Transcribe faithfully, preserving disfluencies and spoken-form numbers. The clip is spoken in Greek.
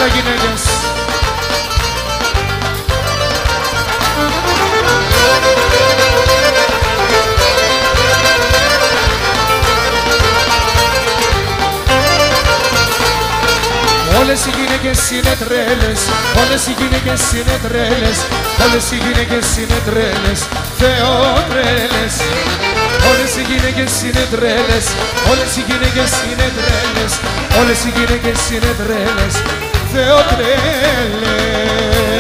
Έλα γυναίκες. Όλες οι γυναίκες είναι τρέλες, όλες οι γυναίκες είναι τρέλες, όλες οι γυναίκες είναι τρέλες, θεοτρέλες. Όλες οι γυναίκες είναι τρέλες, όλες οι γυναίκες είναι τρέλες, όλες οι γυναίκες είναι τρέλες, θεοτρέλες.